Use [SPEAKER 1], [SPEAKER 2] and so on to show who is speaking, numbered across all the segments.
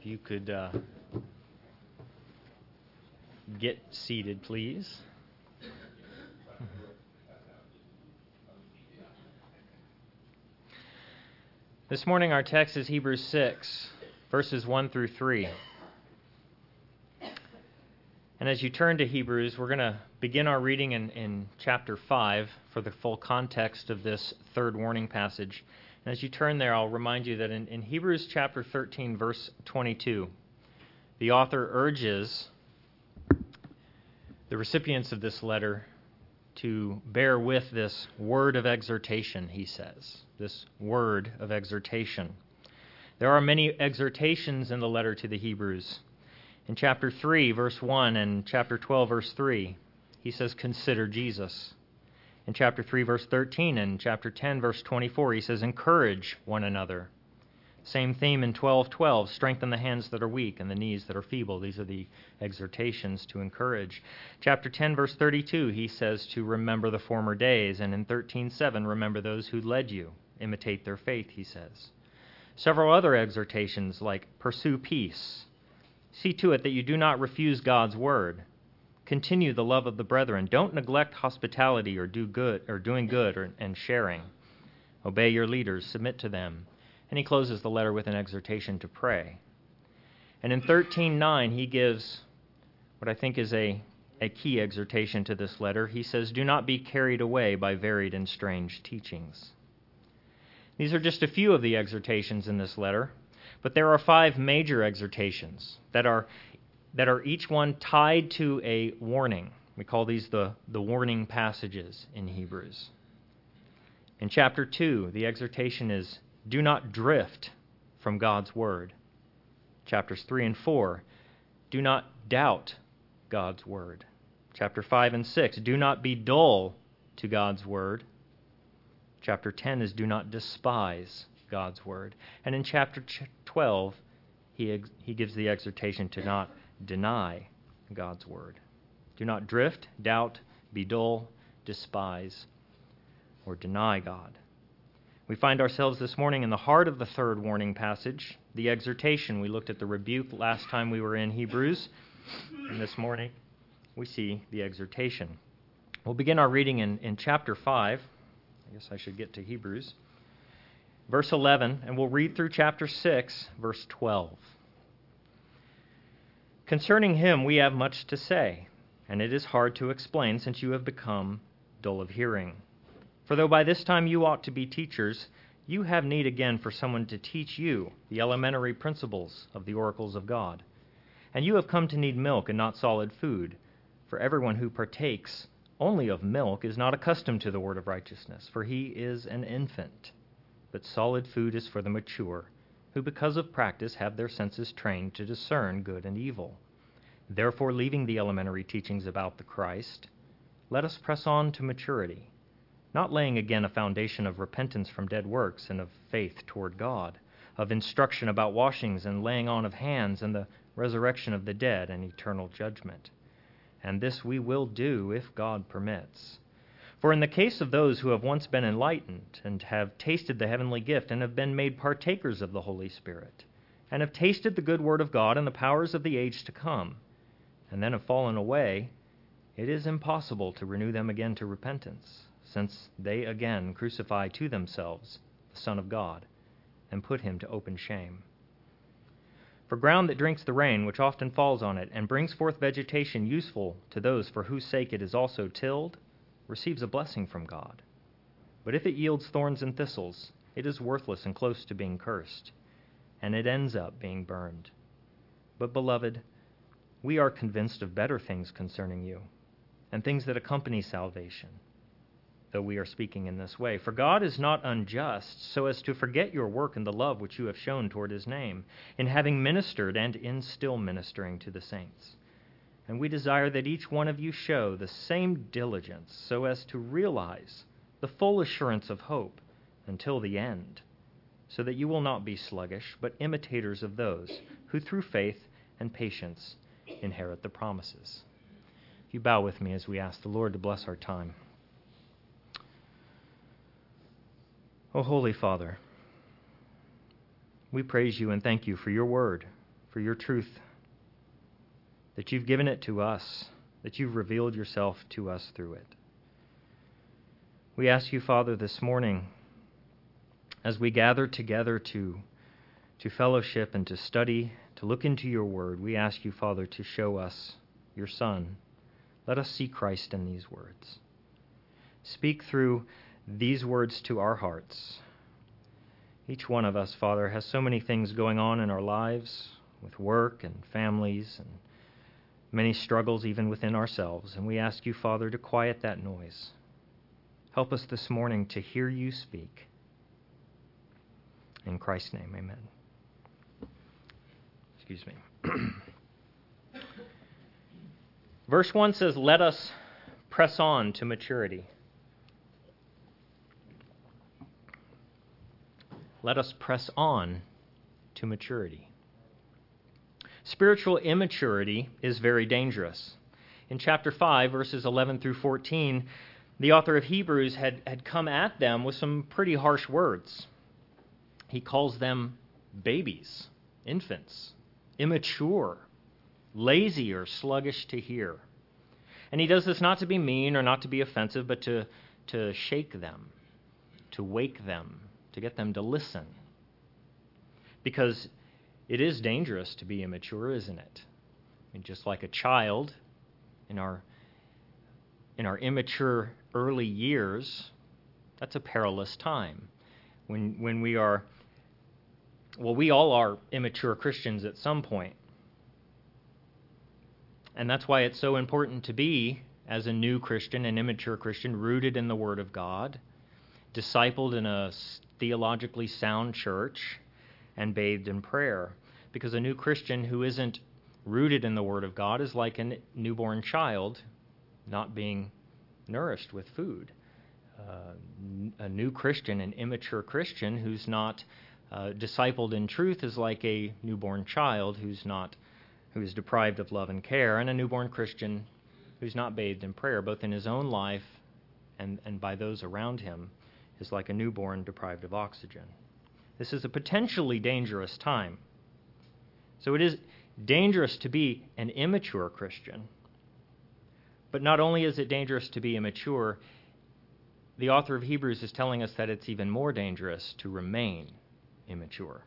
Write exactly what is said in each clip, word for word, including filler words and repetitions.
[SPEAKER 1] you could uh, get seated, please. This morning our text is Hebrews six, verses one through three. And as you turn to Hebrews, we're going to begin our reading in, in chapter five for the full context of this third warning passage. And as you turn there, I'll remind you that in, in Hebrews chapter thirteen, verse twenty-two, the author urges the recipients of this letter to bear with this word of exhortation, he says. This word of exhortation. There are many exhortations in the letter to the Hebrews. In chapter three, verse one, and chapter twelve, verse three, he says, consider Jesus. In chapter three, verse thirteen, and chapter ten, verse twenty-four, he says, encourage one another. Same theme in twelve twelve, strengthen the hands that are weak and the knees that are feeble. These are the exhortations to encourage. Chapter ten, verse thirty-two, he says to remember the former days. And in thirteen seven, remember those who led you. Imitate their faith, he says. Several other exhortations like pursue peace. See to it that you do not refuse God's word. Continue the love of the brethren. Don't neglect hospitality or do good or doing good or, and sharing. Obey your leaders. Submit to them. And he closes the letter with an exhortation to pray. And in thirteen nine, he gives what I think is a, a key exhortation to this letter. He says, do not be carried away by varied and strange teachings. These are just a few of the exhortations in this letter, but there are five major exhortations that are that are each one tied to a warning. We call these the, the warning passages in Hebrews. In chapter two, the exhortation is, do not drift from God's word. Chapters three and four, do not doubt God's word. Chapter five and six, do not be dull to God's word. Chapter ten is do not despise God's word. And in chapter twelve, he ex- he gives the exhortation to not deny God's word. Do not drift, doubt, be dull, despise, or deny God. We find ourselves this morning in the heart of the third warning passage, the exhortation. We looked at the rebuke last time we were in Hebrews, and this morning we see the exhortation. We'll begin our reading in, in chapter five. I guess I should get to Hebrews. Verse eleven, and we'll read through chapter six, verse twelve. Concerning him we have much to say, and it is hard to explain since you have become dull of hearing. For though by this time you ought to be teachers, you have need again for someone to teach you the elementary principles of the oracles of God. And you have come to need milk and not solid food, for everyone who partakes only of milk is not accustomed to the word of righteousness, for he is an infant. But solid food is for the mature, who because of practice have their senses trained to discern good and evil. Therefore, leaving the elementary teachings about the Christ, let us press on to maturity, not laying again a foundation of repentance from dead works and of faith toward God, of instruction about washings and laying on of hands and the resurrection of the dead and eternal judgment. And this we will do if God permits. For in the case of those who have once been enlightened and have tasted the heavenly gift and have been made partakers of the Holy Spirit, and have tasted the good word of God and the powers of the age to come, and then have fallen away, it is impossible to renew them again to repentance, since they again crucify to themselves the Son of God and put him to open shame. For ground that drinks the rain, which often falls on it, and brings forth vegetation useful to those for whose sake it is also tilled, receives a blessing from God. But if it yields thorns and thistles, it is worthless and close to being cursed, and it ends up being burned. But, beloved, we are convinced of better things concerning you, and things that accompany salvation, though we are speaking in this way. For God is not unjust, so as to forget your work and the love which you have shown toward his name, in having ministered and in still ministering to the saints. And we desire that each one of you show the same diligence, so as to realize the full assurance of hope until the end, so that you will not be sluggish, but imitators of those who through faith and patience inherit the promises. If you bow with me as we ask the Lord to bless our time. O Holy Father, we praise you and thank you for your word, for for your truth, that you've given it to us, that you've revealed yourself to us through it. We ask you, Father, this morning, as we gather together to, to fellowship and to study, to look into your word, we ask you, Father, to show us your Son. Let us see Christ in these words. Speak through these words to our hearts. Each one of us, Father, has so many things going on in our lives, with work and families and many struggles even within ourselves, and we ask you, Father, to quiet that noise. Help us this morning to hear you speak. In Christ's name, amen. Excuse me. Verse one says, "Let us press on to maturity." Let us press on to maturity. Spiritual immaturity is very dangerous. In chapter five, verses eleven through fourteen, the author of Hebrews had, had come at them with some pretty harsh words. He calls them babies, infants, immature, lazy or sluggish to hear. And he does this not to be mean or not to be offensive, but to, to shake them, to wake them, to get them to listen. Because it is dangerous to be immature, isn't it? I mean, just like a child in our in our immature early years, that's a perilous time. When when we are, well, we all are immature Christians at some point. And that's why it's so important to be, as a new Christian, an immature Christian, rooted in the Word of God, discipled in a theologically sound church, and bathed in prayer. Because a new Christian who isn't rooted in the Word of God is like a newborn child not being nourished with food. Uh, a new Christian, an immature Christian who's not uh, discipled in truth is like a newborn child who's not, who is deprived of love and care, and a newborn Christian who's not bathed in prayer, both in his own life and, and by those around him, is like a newborn deprived of oxygen. This is a potentially dangerous time. So it is dangerous to be an immature Christian. But not only is it dangerous to be immature, the author of Hebrews is telling us that it's even more dangerous to remain immature,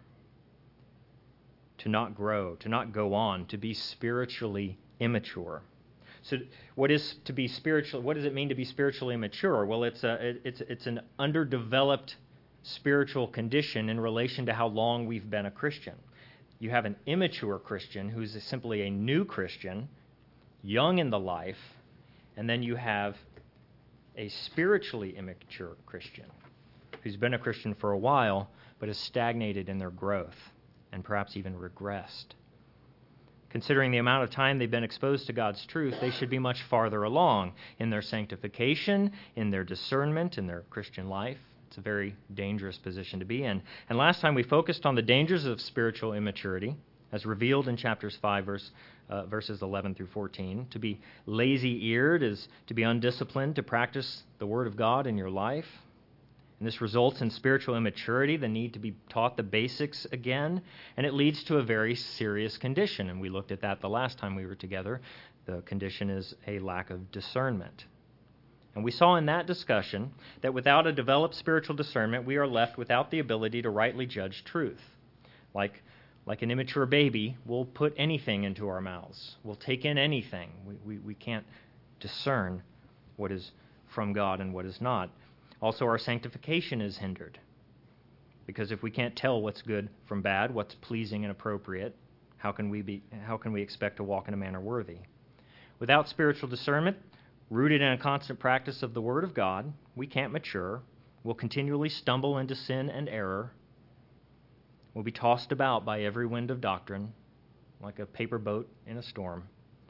[SPEAKER 1] to not grow, to not go on, to be spiritually immature. So what is to be spiritual? What does it mean to be spiritually immature? Well, it's a, it's it's an underdeveloped spiritual condition in relation to how long we've been a Christian. You have an immature Christian who's simply a new Christian, young in the life, and then you have a spiritually immature Christian who's been a Christian for a while but has stagnated in their growth and perhaps even regressed. Considering the amount of time they've been exposed to God's truth, they should be much farther along in their sanctification, in their discernment, in their Christian life. It's a very dangerous position to be in. And last time we focused on the dangers of spiritual immaturity, as revealed in chapters five, verse, uh, verses eleven through fourteen. To be lazy-eared is to be undisciplined, to practice the Word of God in your life. And this results in spiritual immaturity, the need to be taught the basics again, and it leads to a very serious condition. And we looked at that the last time we were together. The condition is a lack of discernment. And we saw in that discussion that without a developed spiritual discernment, we are left without the ability to rightly judge truth. Like, like an immature baby, we'll put anything into our mouths. We'll take in anything. We, we, we can't discern what is from God and what is not. Also, our sanctification is hindered. Because if we can't tell what's good from bad, what's pleasing and appropriate, how can we be, how can we expect to walk in a manner worthy? Without spiritual discernment, rooted in a constant practice of the Word of God, we can't mature. We'll continually stumble into sin and error. We'll be tossed about by every wind of doctrine, like a paper boat in a storm.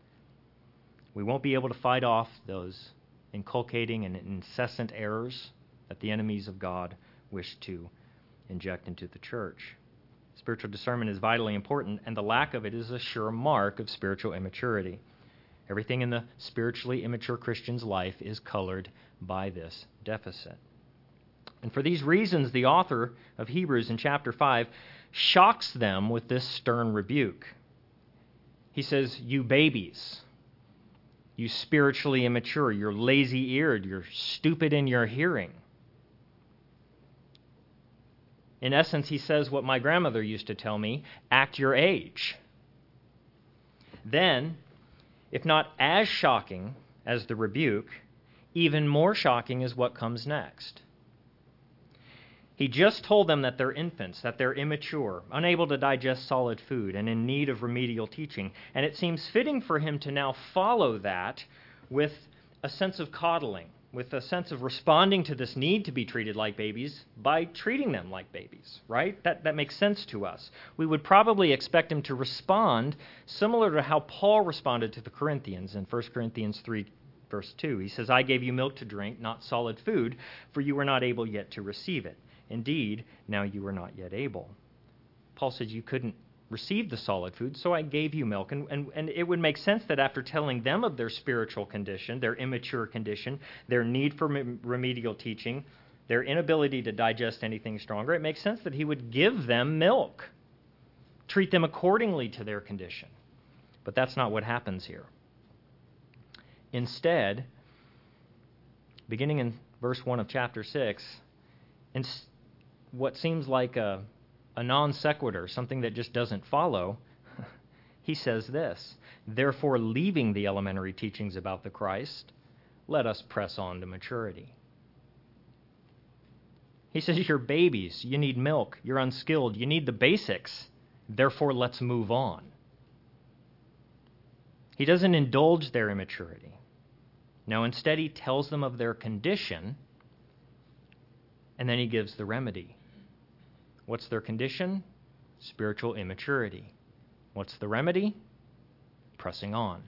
[SPEAKER 1] We won't be able to fight off those inculcating and incessant errors that the enemies of God wish to inject into the church. Spiritual discernment is vitally important, and the lack of it is a sure mark of spiritual immaturity. Everything in the spiritually immature Christian's life is colored by this deficit. And for these reasons, the author of Hebrews in chapter five shocks them with this stern rebuke. He says, you babies, you spiritually immature, you're lazy-eared, you're stupid in your hearing. In essence, he says what my grandmother used to tell me, act your age. Then, if not as shocking as the rebuke, even more shocking is what comes next. He just told them that they're infants, that they're immature, unable to digest solid food, and in need of remedial teaching. And it seems fitting for him to now follow that with a sense of coddling, with a sense of responding to this need to be treated like babies by treating them like babies, right? That, that makes sense to us. We would probably expect him to respond similar to how Paul responded to the Corinthians in First Corinthians three, verse two. He says, I gave you milk to drink, not solid food, for you were not able yet to receive it. Indeed, now you are not yet able. Paul said you couldn't receive the solid food, so I gave you milk. And, and, and it would make sense that after telling them of their spiritual condition, their immature condition, their need for remedial teaching, their inability to digest anything stronger, it makes sense that he would give them milk, treat them accordingly to their condition. But that's not what happens here. Instead, beginning in verse one of chapter six, in what seems like a, a non sequitur, something that just doesn't follow, he says this, therefore, leaving the elementary teachings about the Christ, let us press on to maturity. He says, you're babies, you need milk, you're unskilled, you need the basics, therefore, let's move on. He doesn't indulge their immaturity. No, instead, he tells them of their condition, and then he gives the remedy. What's their condition? Spiritual immaturity. What's the remedy? Pressing on.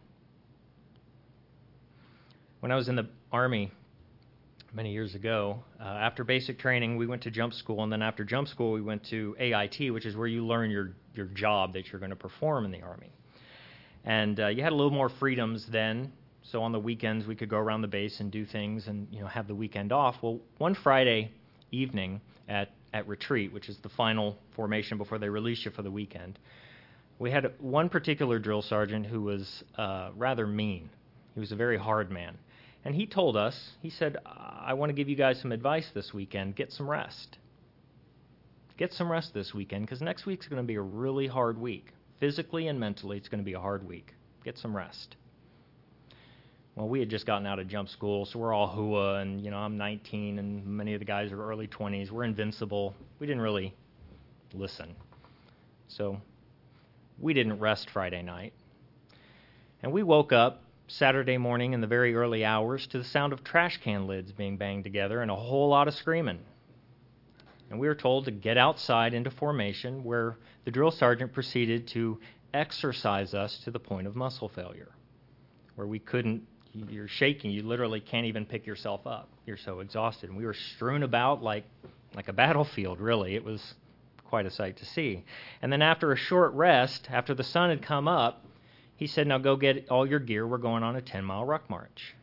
[SPEAKER 1] When I was in the Army many years ago, uh, after basic training, we went to jump school, and then after jump school, we went to A I T, which is where you learn your, your job that you're going to perform in the Army. And uh, you had a little more freedoms then, so on the weekends we could go around the base and do things and, you know, have the weekend off. Well, one Friday evening at at retreat, which is the final formation before they release you for the weekend, we had one particular drill sergeant who was uh, rather mean. He was a very hard man. And he told us, he said, I want to give you guys some advice this weekend. Get some rest. Get some rest this weekend, because next week's going to be a really hard week. Physically and mentally, it's going to be a hard week. Get some rest. Well, we had just gotten out of jump school, so we're all hua, and, you know, I'm nineteen, and many of the guys are early twenties. We're invincible. We didn't really listen. So we didn't rest Friday night. And we woke up Saturday morning in the very early hours to the sound of trash can lids being banged together and a whole lot of screaming. And we were told to get outside into formation, where the drill sergeant proceeded to exercise us to the point of muscle failure, where we couldn't. You're shaking. You literally can't even pick yourself up. You're so exhausted. And we were strewn about like like a battlefield, really. It was quite a sight to see. And then after a short rest, after the sun had come up, he said, now go get all your gear. We're going on a ten-mile ruck march.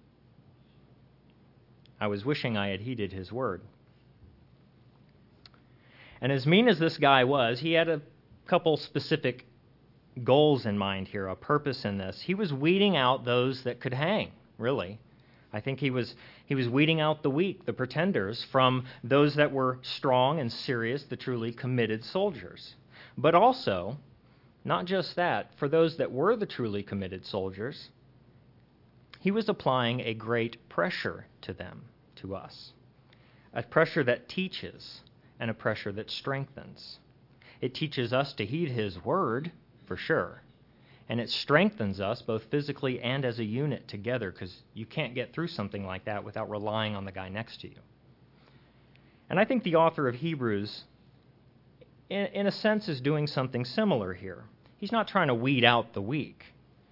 [SPEAKER 1] I was wishing I had heeded his word. And as mean as this guy was, he had a couple specific goals in mind here, a purpose in this. He was weeding out those that could hang, really. I think he was he was weeding out the weak, the pretenders, from those that were strong and serious, the truly committed soldiers. But also, not just that, for those that were the truly committed soldiers, he was applying a great pressure to them, to us. A pressure that teaches and a pressure that strengthens. It teaches us to heed his word, for sure. And it strengthens us both physically and as a unit together, because you can't get through something like that without relying on the guy next to you. And I think the author of Hebrews, in, in a sense, is doing something similar here. He's not trying to weed out the weak.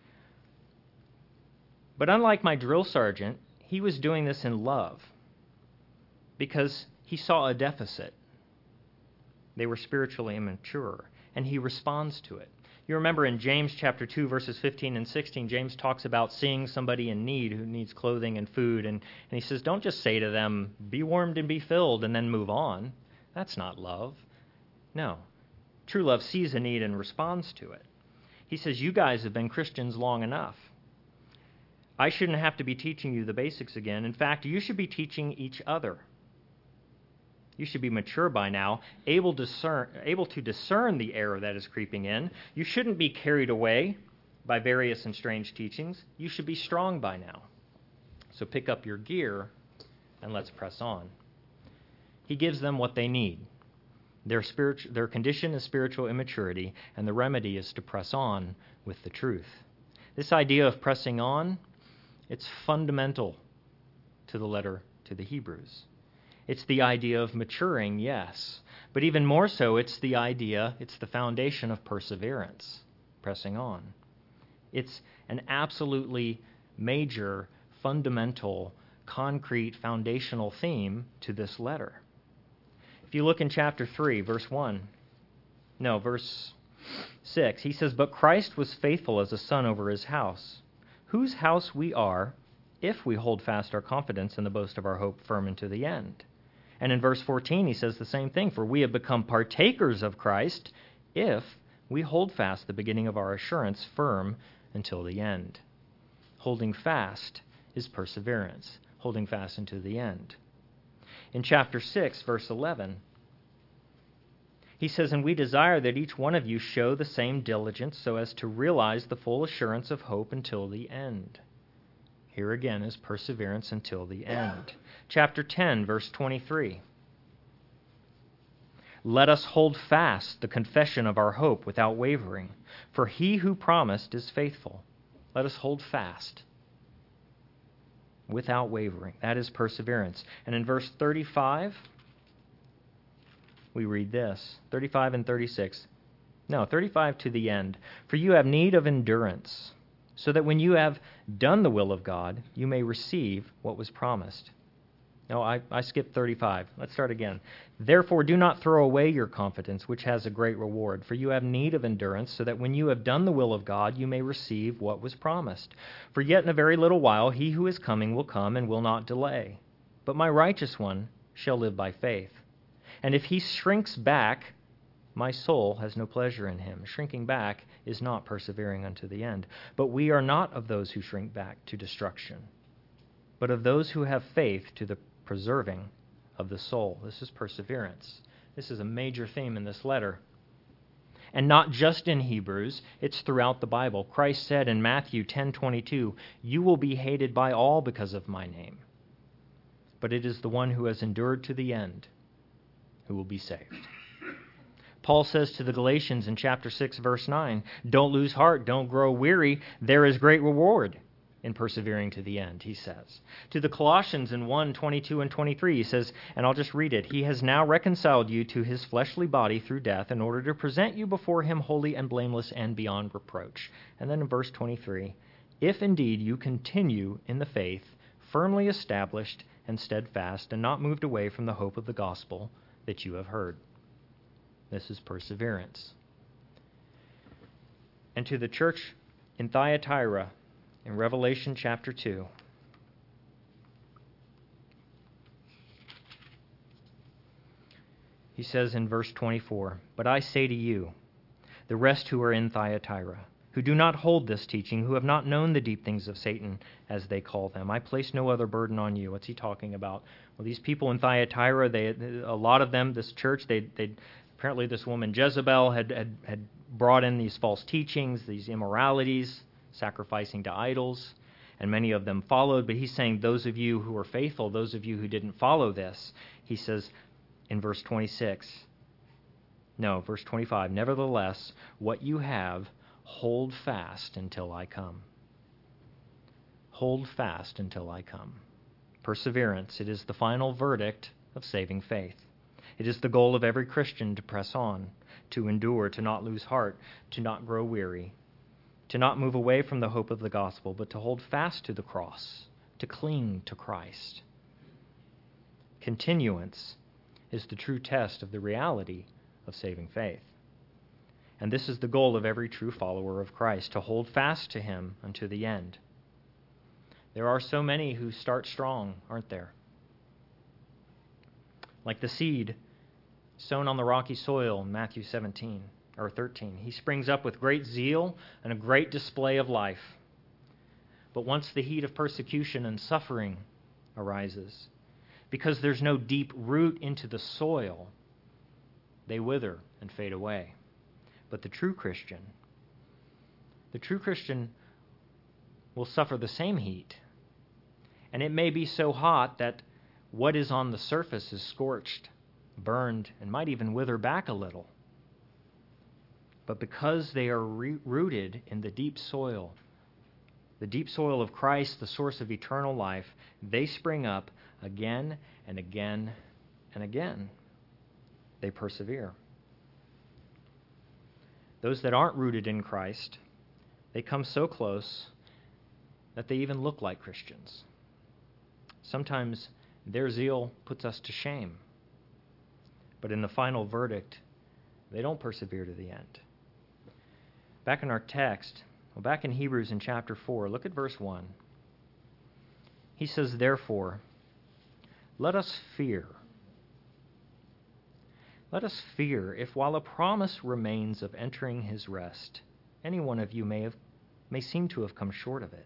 [SPEAKER 1] But unlike my drill sergeant, he was doing this in love, because he saw a deficit. They were spiritually immature, and he responds to it. You remember in James chapter two, verses fifteen and sixteen, James talks about seeing somebody in need who needs clothing and food, and, and he says, don't just say to them, be warmed and be filled, and then move on. That's not love. No. True love sees a need and responds to it. He says, you guys have been Christians long enough. I shouldn't have to be teaching you the basics again. In fact, you should be teaching each other. You should be mature by now, able, discern, able to discern the error that is creeping in. You shouldn't be carried away by various and strange teachings. You should be strong by now. So pick up your gear and let's press on. He gives them what they need. Their, spiritu- their condition is spiritual immaturity, and the remedy is to press on with the truth. This idea of pressing on, it's fundamental to the letter to the Hebrews. It's the idea of maturing, yes, but even more so, it's the idea, it's the foundation of perseverance, pressing on. It's an absolutely major, fundamental, concrete, foundational theme to this letter. If you look in chapter three, verse one, no, verse six, he says, "But Christ was faithful as a son over his house, whose house we are, if we hold fast our confidence and the boast of our hope firm unto the end." And in verse fourteen, he says the same thing, "For we have become partakers of Christ, if we hold fast the beginning of our assurance firm until the end." Holding fast is perseverance, holding fast unto the end. In chapter six, verse eleven, he says, "And we desire that each one of you show the same diligence so as to realize the full assurance of hope until the end." Here again is perseverance until the end. Chapter ten, verse twenty-three. "Let us hold fast the confession of our hope without wavering, for he who promised is faithful." Let us hold fast without wavering. That is perseverance. And in verse thirty-five, we read this, thirty-five and thirty-six. No, thirty-five to the end. "For you have need of endurance, so that when you have done the will of God, you may receive what was promised." No, I, I skipped thirty-five. Let's start again. "Therefore do not throw away your confidence, which has a great reward, for you have need of endurance, so that when you have done the will of God, you may receive what was promised. For yet in a very little while he who is coming will come and will not delay. But my righteous one shall live by faith. And if he shrinks back, my soul has no pleasure in him." Shrinking back is not persevering unto the end. "But we are not of those who shrink back to destruction, but of those who have faith to the preserving of the soul." This is perseverance. This is a major theme in this letter. And not just in Hebrews, it's throughout the Bible. Christ said in Matthew ten twenty-two, "You will be hated by all because of my name, but it is the one who has endured to the end who will be saved." Paul says to the Galatians in chapter six, verse nine, "Don't lose heart, don't grow weary. There is great reward in persevering to the end," he says. To the Colossians in one twenty-two and twenty-three, he says, and I'll just read it, "He has now reconciled you to his fleshly body through death in order to present you before him holy and blameless and beyond reproach." And then in verse twenty-three, "If indeed you continue in the faith, firmly established and steadfast, and not moved away from the hope of the gospel that you have heard." This is perseverance. And to the church in Thyatira, in Revelation chapter two, he says in verse twenty-four, "But I say to you, the rest who are in Thyatira, who do not hold this teaching, who have not known the deep things of Satan, as they call them, I place no other burden on you." What's he talking about? Well, these people in Thyatira, they, a lot of them, this church, they, they apparently this woman Jezebel had, had, had brought in these false teachings, these immoralities, sacrificing to idols, and many of them followed. But he's saying, those of you who are faithful, those of you who didn't follow this, he says in verse twenty-six, no, verse twenty-five, "Nevertheless, what you have, hold fast until I come." Hold fast until I come. Perseverance, it is the final verdict of saving faith. It is the goal of every Christian to press on, to endure, to not lose heart, to not grow weary, to not move away from the hope of the gospel, but to hold fast to the cross, to cling to Christ. Continuance is the true test of the reality of saving faith. And this is the goal of every true follower of Christ, to hold fast to him unto the end. There are so many who start strong, aren't there? Like the seed sown on the rocky soil in Matthew seventeen. or thirteen. He springs up with great zeal and a great display of life. But once the heat of persecution and suffering arises, because there's no deep root into the soil, they wither and fade away. But the true Christian, the true Christian will suffer the same heat. And it may be so hot that what is on the surface is scorched, burned, and might even wither back a little. But because they are re- rooted in the deep soil, the deep soil of Christ, the source of eternal life, they spring up again and again and again. They persevere. Those that aren't rooted in Christ, they come so close that they even look like Christians. Sometimes their zeal puts us to shame. But in the final verdict, they don't persevere to the end. Back in our text, well, back in Hebrews in chapter four, look at verse one. He says, "Therefore, let us fear. Let us fear if while a promise remains of entering his rest, any one of you may have may seem to have come short of it."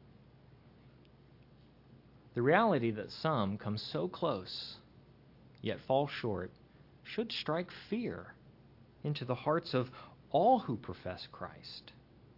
[SPEAKER 1] The reality that some come so close, yet fall short, should strike fear into the hearts of all who profess Christ.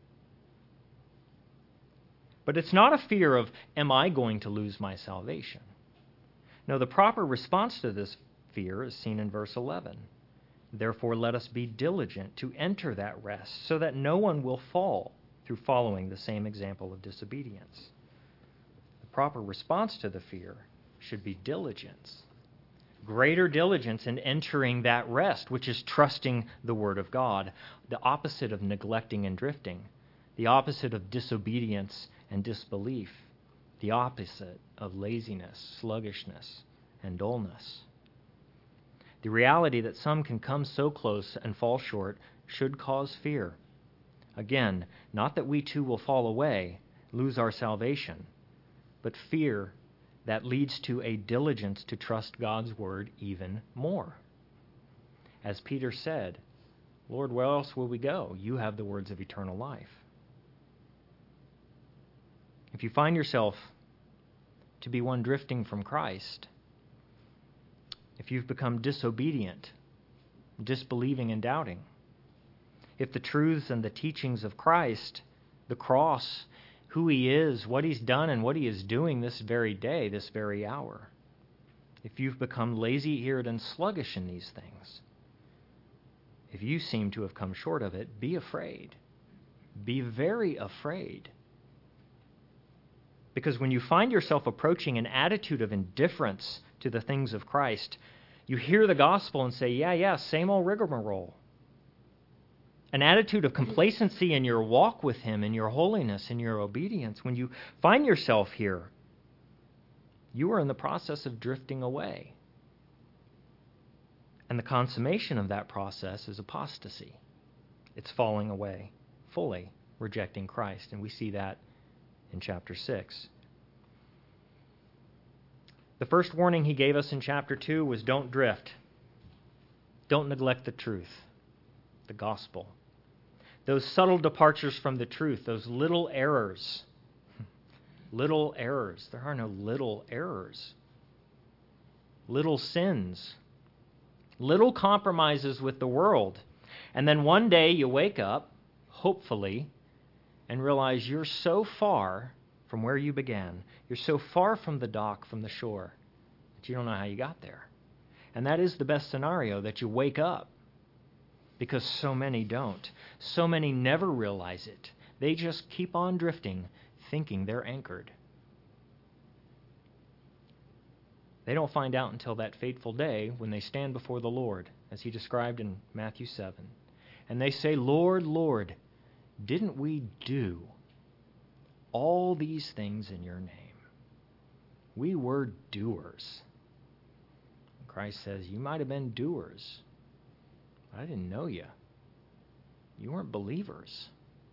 [SPEAKER 1] But it's not a fear of, am I going to lose my salvation? No, the proper response to this fear is seen in verse eleven. Therefore, let us be diligent to enter that rest, so that no one will fall through following the same example of disobedience. The proper response to the fear should be diligence. Greater diligence in entering that rest, which is trusting the Word of God, the opposite of neglecting and drifting, the opposite of disobedience and disbelief, the opposite of laziness, sluggishness, and dullness. The reality that some can come so close and fall short should cause fear. Again, not that we too will fall away, lose our salvation, but fear that leads to a diligence to trust God's word even more. As Peter said, Lord, where else will we go? You have the words of eternal life. If you find yourself to be one drifting from Christ, if you've become disobedient, disbelieving and doubting, if the truths and the teachings of Christ, the cross, who he is, what he's done, and what he is doing this very day, this very hour, if you've become lazy-eared and sluggish in these things, if you seem to have come short of it, be afraid. Be very afraid. Because when you find yourself approaching an attitude of indifference to the things of Christ, you hear the gospel and say, yeah, yeah, same old rigmarole. An attitude of complacency in your walk with him, in your holiness, in your obedience. When you find yourself here, you are in the process of drifting away. And the consummation of that process is apostasy. It's falling away fully, rejecting Christ. And we see that in chapter six. The first warning he gave us in chapter two was don't drift. Don't neglect the truth, the gospel. Those subtle departures from the truth, those little errors. Little errors. There are no little errors. Little sins. Little compromises with the world. And then one day you wake up, hopefully, and realize you're so far from where you began. You're so far from the dock, from the shore, that you don't know how you got there. And that is the best scenario, that you wake up. Because so many don't. So many never realize it. They just keep on drifting, thinking they're anchored. They don't find out until that fateful day when they stand before the Lord, as he described in Matthew seven. And they say, Lord, Lord, didn't we do all these things in your name? We were doers. Christ says, you might have been doers. I didn't know you. You weren't believers.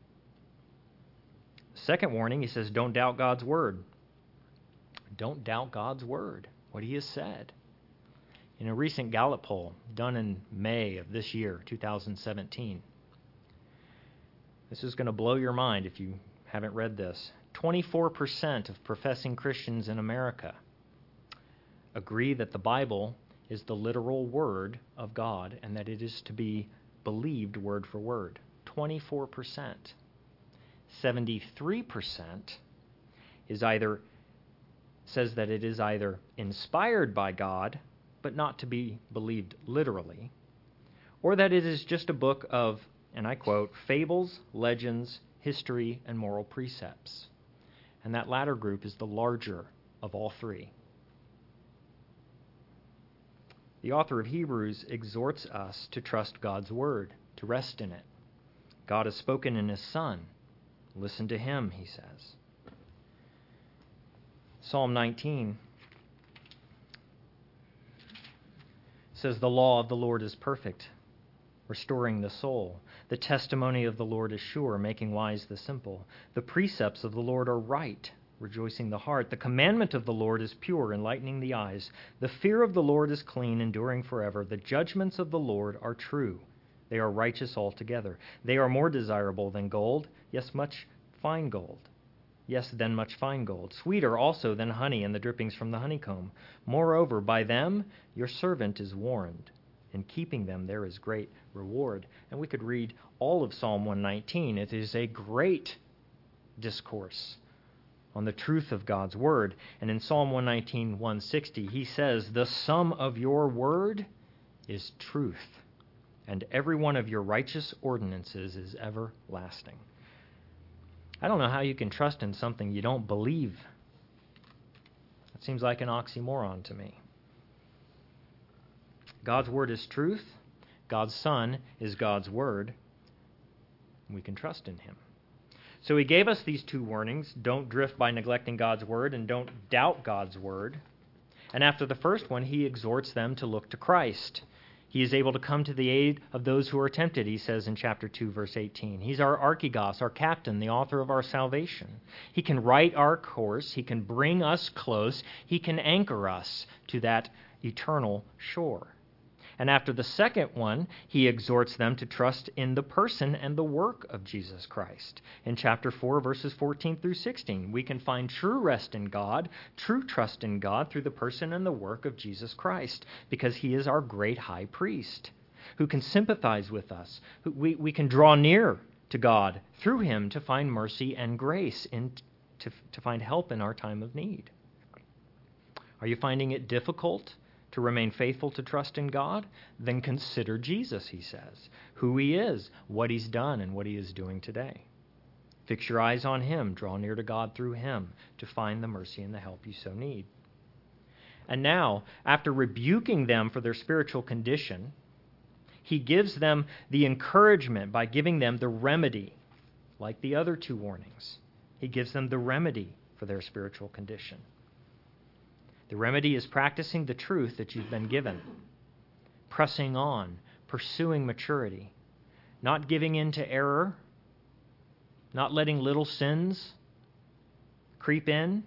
[SPEAKER 1] Second warning, he says, don't doubt God's word. Don't doubt God's word, what he has said. In a recent Gallup poll done in May of this year, two thousand seventeen, this is going to blow your mind if you haven't read this. twenty-four percent of professing Christians in America agree that the Bible is the literal word of God and that it is to be believed word for word. twenty-four percent. seventy-three percent is either says that it is either inspired by God but not to be believed literally, or that it is just a book of, and I quote, fables, legends, history, and moral precepts. And that latter group is the larger of all three. The author of Hebrews exhorts us to trust God's word, to rest in it. God has spoken in his Son. Listen to him, he says. Psalm nineteen says, the law of the Lord is perfect, restoring the soul. The testimony of the Lord is sure, making wise the simple. The precepts of the Lord are right, rejoicing the heart. The commandment of the Lord is pure, enlightening the eyes. The fear of the Lord is clean, enduring forever. The judgments of the Lord are true. They are righteous altogether. They are more desirable than gold, yes, much fine gold. Yes, than much fine gold. Sweeter also than honey and the drippings from the honeycomb. Moreover, by them your servant is warned. In keeping them there is great reward. And we could read all of Psalm one nineteen. It is a great discourse on the truth of God's word. And in Psalm one nineteen, one sixty, he says, the sum of your word is truth, and every one of your righteous ordinances is everlasting. I don't know how you can trust in something you don't believe. That seems like an oxymoron to me. God's word is truth. God's Son is God's word. We can trust in him. So he gave us these two warnings. Don't drift by neglecting God's word, and don't doubt God's word. And after the first one, he exhorts them to look to Christ. He is able to come to the aid of those who are tempted, he says in chapter two, verse eighteen. He's our archegos, our captain, the author of our salvation. He can right our course. He can bring us close. He can anchor us to that eternal shore. And after the second one, he exhorts them to trust in the person and the work of Jesus Christ. In chapter four, verses fourteen through sixteen, we can find true rest in God, true trust in God through the person and the work of Jesus Christ, because he is our great high priest who can sympathize with us. Who we, we can draw near to God through him to find mercy and grace, in, to, to find help in our time of need. Are you finding it difficult to remain faithful to trust in God? Then consider Jesus, he says, who he is, what he's done, and what he is doing today. Fix your eyes on him. Draw near to God through him to find the mercy and the help you so need. And now, after rebuking them for their spiritual condition, he gives them the encouragement by giving them the remedy, like the other two warnings. He gives them the remedy for their spiritual condition. The remedy is practicing the truth that you've been given, pressing on, pursuing maturity, not giving in to error, not letting little sins creep in,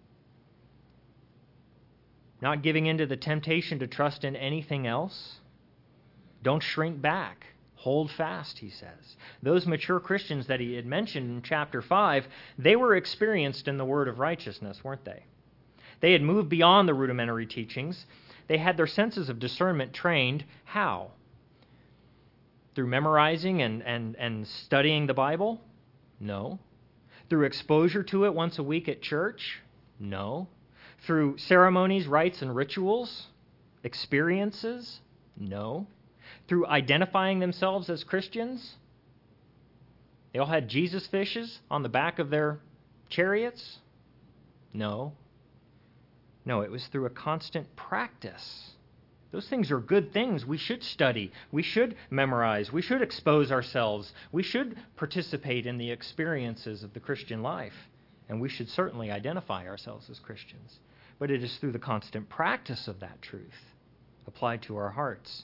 [SPEAKER 1] not giving in to the temptation to trust in anything else. Don't shrink back. Hold fast, he says. Those mature Christians that he had mentioned in chapter five, they were experienced in the word of righteousness, weren't they? They had moved beyond the rudimentary teachings. They had their senses of discernment trained. How? Through memorizing and, and, and studying the Bible? No. Through exposure to it once a week at church? No. Through ceremonies, rites, and rituals? Experiences? No. Through identifying themselves as Christians? They all had Jesus fishes on the back of their chariots? No. No, it was through a constant practice. Those things are good things. We should study. We should memorize. We should expose ourselves. We should participate in the experiences of the Christian life. And we should certainly identify ourselves as Christians. But it is through the constant practice of that truth applied to our hearts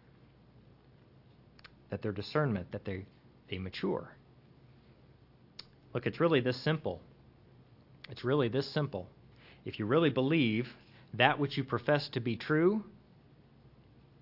[SPEAKER 1] that their discernment, that they, they mature. Look, it's really this simple. It's really this simple. If you really believe that which you profess to be true,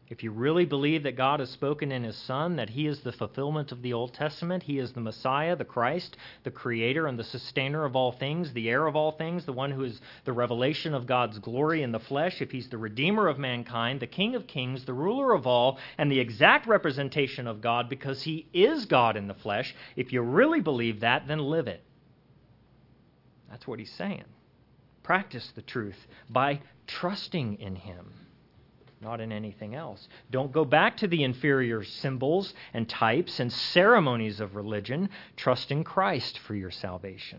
[SPEAKER 1] If you really believe that God has spoken in His Son, that He is the fulfillment of the Old Testament, He is the Messiah, the Christ, the Creator and the sustainer of all things, the heir of all things, the one who is the revelation of God's glory in the flesh, if He's the Redeemer of mankind, the King of kings, the ruler of all, and the exact representation of God because He is God in the flesh, if you really believe that, then live it. That's what He's saying. Practice the truth by trusting in Him, not in anything else. Don't go back to the inferior symbols and types and ceremonies of religion. Trust in Christ for your salvation.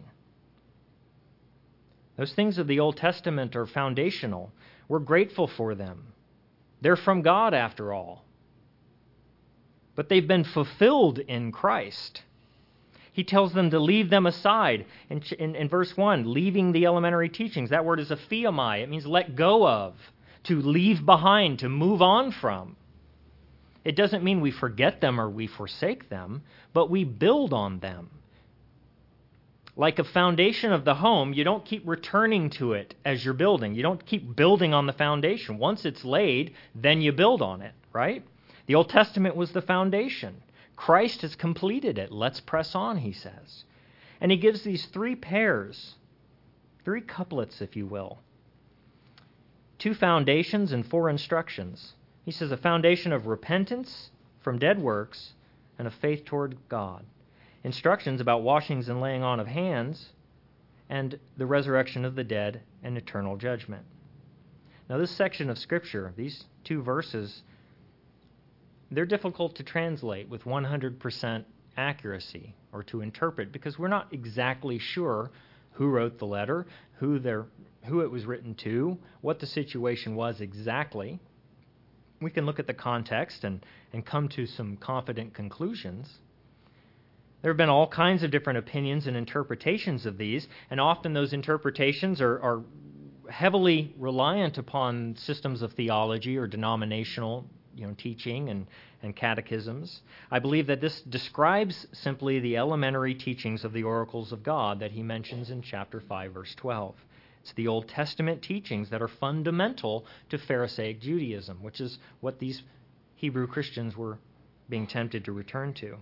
[SPEAKER 1] Those things of the Old Testament are foundational. We're grateful for them. They're from God, after all. But they've been fulfilled in Christ. He tells them to leave them aside. In, in, in verse one, leaving the elementary teachings. That word is aphiamai. It means let go of. To leave behind, to move on from. It doesn't mean we forget them or we forsake them, but we build on them. Like a foundation of the home, you don't keep returning to it as you're building. You don't keep building on the foundation. Once it's laid, then you build on it, right? The Old Testament was the foundation. Christ has completed it. Let's press on, he says. And he gives these three pairs, three couplets, if you will. Two foundations and four instructions. He says a foundation of repentance from dead works and of faith toward God. Instructions about washings and laying on of hands and the resurrection of the dead and eternal judgment. Now this section of Scripture, these two verses, they're difficult to translate with one hundred percent accuracy or to interpret because we're not exactly sure who wrote the letter, who they're who it was written to, what the situation was exactly. We can look at the context and, and come to some confident conclusions. There have been all kinds of different opinions and interpretations of these, and often those interpretations are, are heavily reliant upon systems of theology or denominational you know, teaching and, and catechisms. I believe that this describes simply the elementary teachings of the oracles of God that he mentions in chapter five, verse twelve. It's the Old Testament teachings that are fundamental to Pharisaic Judaism, which is what these Hebrew Christians were being tempted to return to.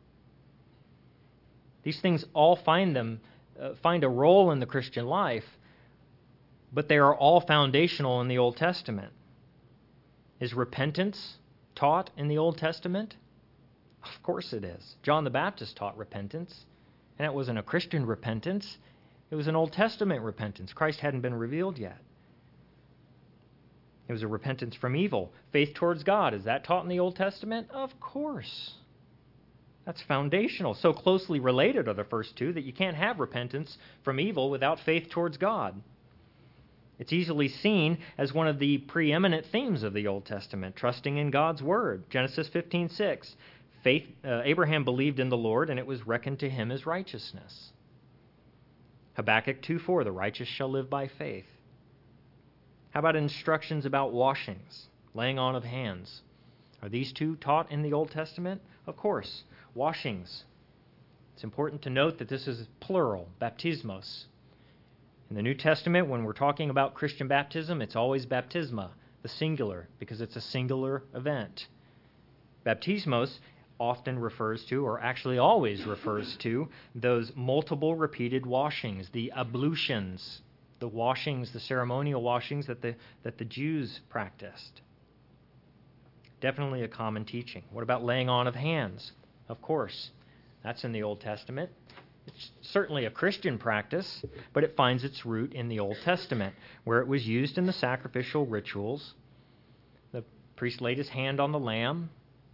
[SPEAKER 1] These things all find them uh, find a role in the Christian life, but they are all foundational in the Old Testament. Is repentance taught in the Old Testament? Of course it is. John the Baptist taught repentance, and it wasn't a Christian repentance. It was an Old Testament repentance. Christ hadn't been revealed yet. It was a repentance from evil. Faith towards God. Is that taught in the Old Testament? Of course. That's foundational. So closely related are the first two that you can't have repentance from evil without faith towards God. It's easily seen as one of the preeminent themes of the Old Testament, trusting in God's Word. Genesis fifteen six. Faith, uh, Abraham believed in the Lord, and it was reckoned to him as righteousness. Habakkuk two four, the righteous shall live by faith. How about instructions about washings, laying on of hands? Are these two taught in the Old Testament? Of course. Washings. It's important to note that this is plural, baptismos. In the New Testament, when we're talking about Christian baptism, it's always baptisma, the singular, because it's a singular event. Baptismos often refers to, or actually always refers to, those multiple repeated washings, the ablutions, the washings, the ceremonial washings that the, that the Jews practiced. Definitely a common teaching. What about laying on of hands? Of course, that's in the Old Testament. It's certainly a Christian practice, but it finds its root in the Old Testament, where it was used in the sacrificial rituals. The priest laid his hand on the lamb,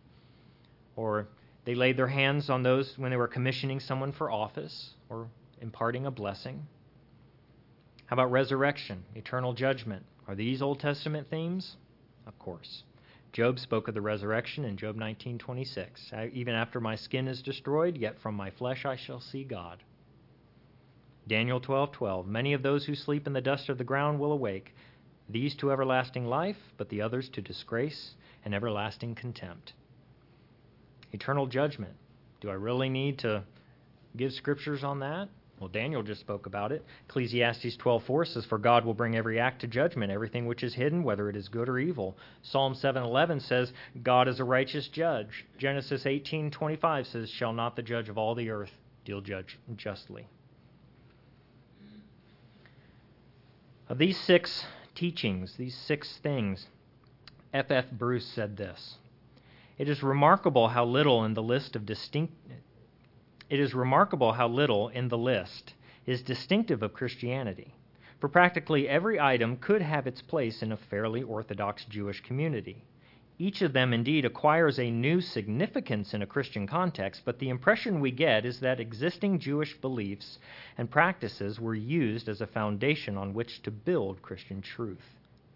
[SPEAKER 1] or they laid their hands on those when they were commissioning someone for office or imparting a blessing. How about resurrection, eternal judgment? Are these Old Testament themes? Of course. Job spoke of the resurrection in Job nineteen twenty-six. Even after my skin is destroyed, yet from my flesh I shall see God. Daniel twelve twelve. Many of those who sleep in the dust of the ground will awake, these to everlasting life, but the others to disgrace and everlasting contempt. Eternal judgment. Do I really need to give scriptures on that? Well, Daniel just spoke about it. Ecclesiastes twelve four says, "For God will bring every act to judgment, everything which is hidden, whether it is good or evil." Psalm seven eleven says, "God is a righteous judge." Genesis eighteen twenty-five says, "Shall not the judge of all the earth deal judge justly?" Of these six teachings, these six things, F F Bruce said this: "It is remarkable how little in the list of distinct It is remarkable how little in the list is distinctive of Christianity, for practically every item could have its place in a fairly Orthodox Jewish community. Each of them indeed acquires a new significance in a Christian context, but the impression we get is that existing Jewish beliefs and practices were used as a foundation on which to build Christian truth."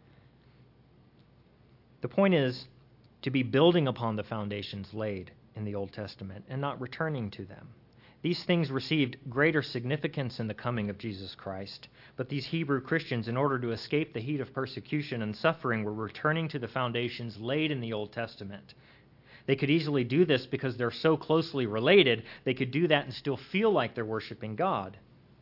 [SPEAKER 1] The point is to be building upon the foundations laid in the Old Testament and not returning to them. These things received greater significance in the coming of Jesus Christ, but these Hebrew Christians, in order to escape the heat of persecution and suffering, were returning to the foundations laid in the Old Testament. They could easily do this because they're so closely related. They could do that and still feel like they're worshiping God.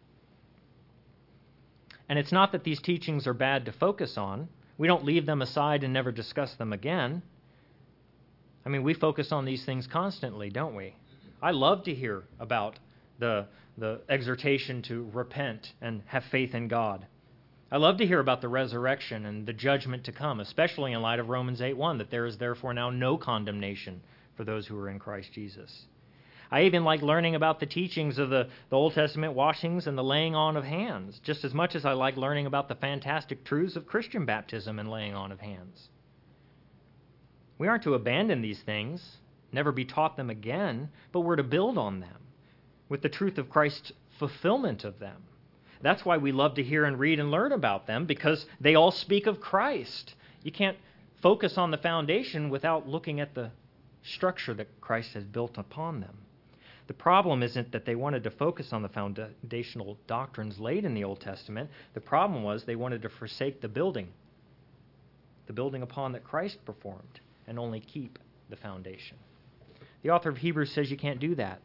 [SPEAKER 1] And it's not that these teachings are bad to focus on. We don't leave them aside and never discuss them again. I mean, we focus on these things constantly, don't we? I love to hear about the, the exhortation to repent and have faith in God. I love to hear about the resurrection and the judgment to come, especially in light of Romans eight one, that there is therefore now no condemnation for those who are in Christ Jesus. I even like learning about the teachings of the, the Old Testament washings and the laying on of hands, just as much as I like learning about the fantastic truths of Christian baptism and laying on of hands. We aren't to abandon these things, never be taught them again, but we're to build on them with the truth of Christ's fulfillment of them. That's why we love to hear and read and learn about them, because they all speak of Christ. You can't focus on the foundation without looking at the structure that Christ has built upon them. The problem isn't that they wanted to focus on the foundational doctrines laid in the Old Testament. The problem was they wanted to forsake the building, the building upon that Christ performed, and only keep the foundation. The author of Hebrews says you can't do that.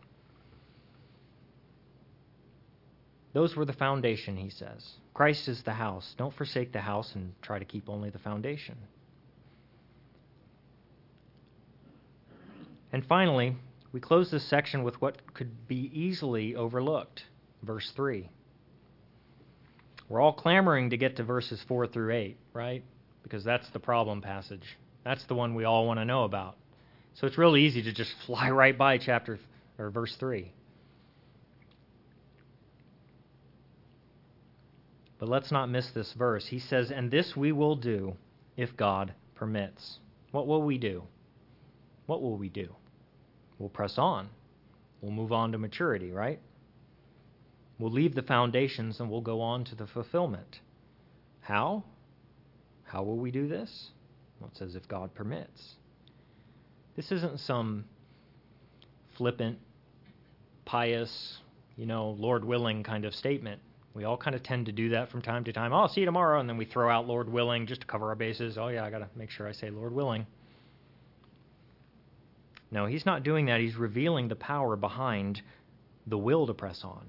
[SPEAKER 1] Those were the foundation, he says. Christ is the house. Don't forsake the house and try to keep only the foundation. And finally, we close this section with what could be easily overlooked. Verse three. We're all clamoring to get to verses four through eight, right? Because that's the problem passage. That's the one we all want to know about. So it's really easy to just fly right by chapter or verse three. But let's not miss this verse. He says, "And this we will do if God permits." What will we do? What will we do? We'll press on. We'll move on to maturity, right? We'll leave the foundations and we'll go on to the fulfillment. How? How will we do this? Well, it says if God permits. This isn't some flippant, pious, you know, Lord willing kind of statement. We all kind of tend to do that from time to time. Oh, I'll see you tomorrow, and then we throw out Lord willing just to cover our bases. Oh, yeah, I got to make sure I say Lord willing. No, he's not doing that. He's revealing the power behind the will to press on.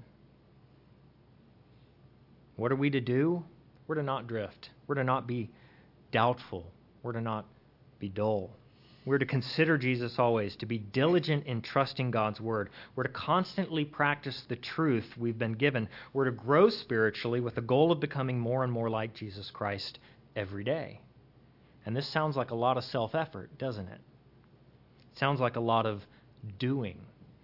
[SPEAKER 1] What are we to do? We're to not drift. We're to not be doubtful. We're to not be dull. We're to consider Jesus always, to be diligent in trusting God's word. We're to constantly practice the truth we've been given. We're to grow spiritually with the goal of becoming more and more like Jesus Christ every day. And this sounds like a lot of self-effort, doesn't it? It sounds like a lot of doing.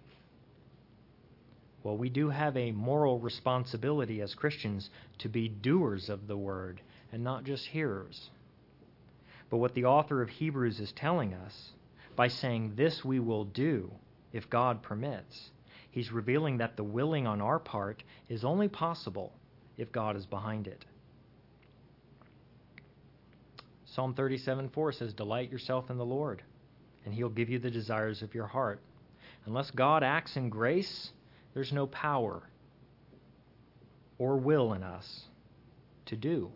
[SPEAKER 1] Well, we do have a moral responsibility as Christians to be doers of the word and not just hearers. But what the author of Hebrews is telling us, by saying this we will do if God permits, he's revealing that the willing on our part is only possible if God is behind it. Psalm thirty-seven four says, "Delight yourself in the Lord, and he'll give you the desires of your heart." Unless God acts in grace, there's no power or will in us to do.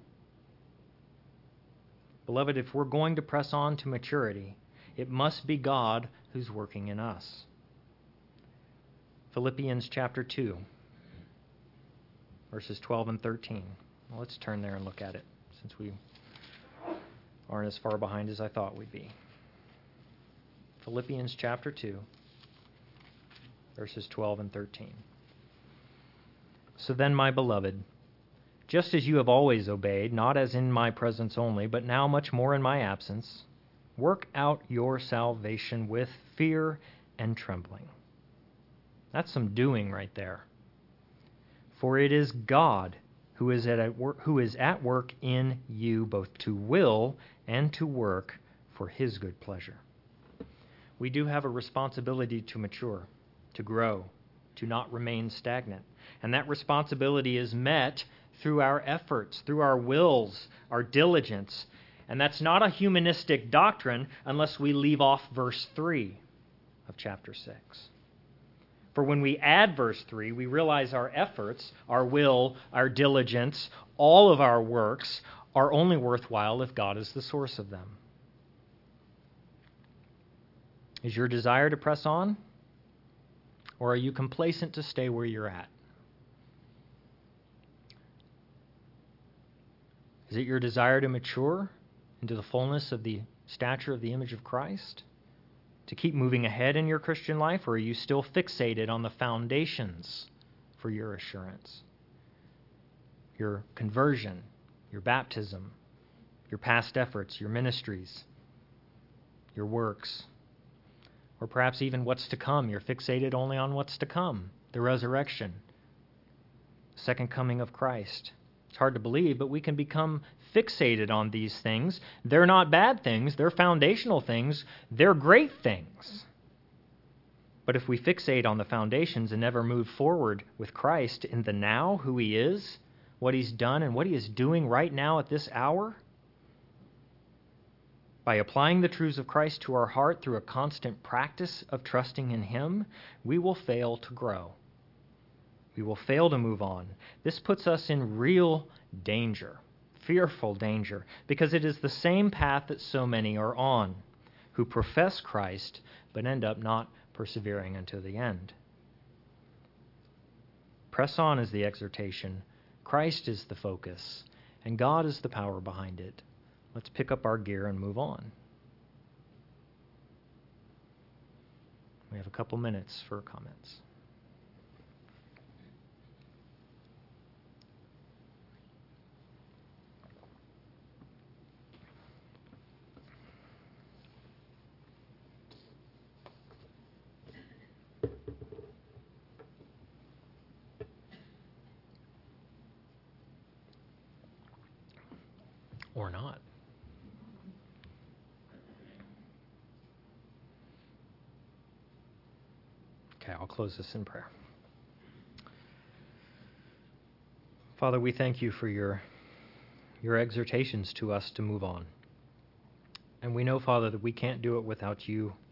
[SPEAKER 1] Beloved, if we're going to press on to maturity, it must be God who's working in us. Philippians chapter two. verses twelve and thirteen. Well, let's turn there and look at it, since we aren't as far behind as I thought we'd be. Philippians chapter two, verses twelve and thirteen. So then, my beloved, just as you have always obeyed, not as in my presence only, but now much more in my absence, work out your salvation with fear and trembling. That's some doing right there. For it is God who is at work, who is at work in you both to will and to work for his good pleasure. We do have a responsibility to mature, to grow, to not remain stagnant. And that responsibility is met through our efforts, through our wills, our diligence. And that's not a humanistic doctrine unless we leave off verse three of chapter six. For when we add verse three, we realize our efforts, our will, our diligence, all of our works are only worthwhile if God is the source of them. Is your desire to press on? Or are you complacent to stay where you're at? Is it your desire to mature into the fullness of the stature of the image of Christ? To keep moving ahead in your Christian life? Or are you still fixated on the foundations for your assurance? Your conversion, your baptism, your past efforts, your ministries, your works, or perhaps even what's to come. You're fixated only on what's to come, the resurrection, the second coming of Christ. It's hard to believe, but we can become fixated on these things. They're not bad things. They're foundational things. They're great things. But if we fixate on the foundations and never move forward with Christ in the now, who he is, what he's done, and what he is doing right now at this hour, by applying the truths of Christ to our heart through a constant practice of trusting in him, we will fail to grow. We will fail to move on. This puts us in real danger, fearful danger, because it is the same path that so many are on, who profess Christ but end up not persevering until the end. Press on is the exhortation. Christ is the focus, and God is the power behind it. Let's pick up our gear and move on. We have a couple minutes for comments. Or not. Okay, I'll close this in prayer. Father, we thank you for your, your exhortations to us to move on. And we know, Father, that we can't do it without you